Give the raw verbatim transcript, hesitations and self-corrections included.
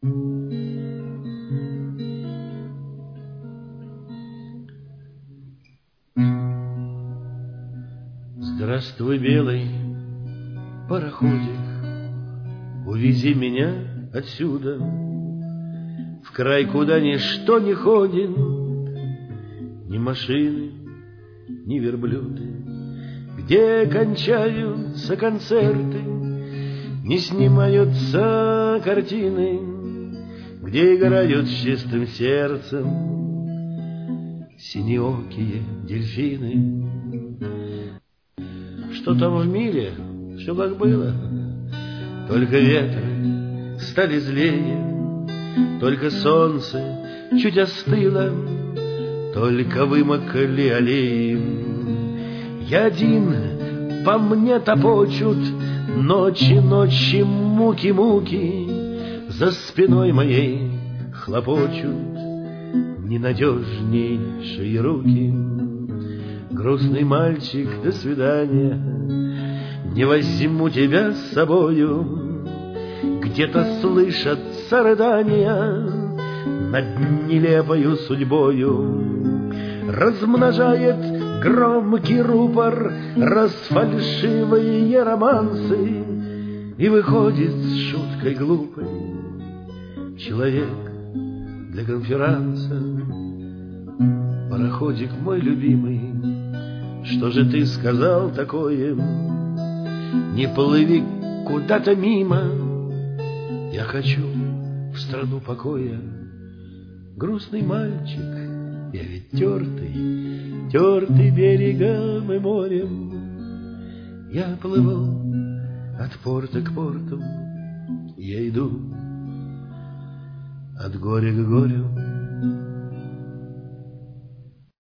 Здравствуй, белый пароходик, увези меня отсюда в край, куда ничто не ходит, ни машины, ни верблюды, где кончаются концерты, не снимаются картины, где играют с чистым сердцем синеокие дельфины. Что там в мире? Все как было. Только ветры стали злее, только солнце чуть остыло, только вымокли аллеи. Я один, по мне топочут ночи, ночи, муки, муки, за спиной моей хлопочут ненадежнейшие руки. Грустный мальчик, до свидания, не возьму тебя с собою. Где-то слышатся рыдания над нелепою судьбою. Размножает громкий рупор расфальшивые романсы, и выходит с шуткой глупой человек для конферанса. Пароходик мой любимый, что же ты сказал такое? Не плыви куда-то мимо, я хочу в страну покоя. Грустный мальчик, я ведь тертый, тертый берегом и морем. Я плыву от порта к порту, я иду от горя к горю.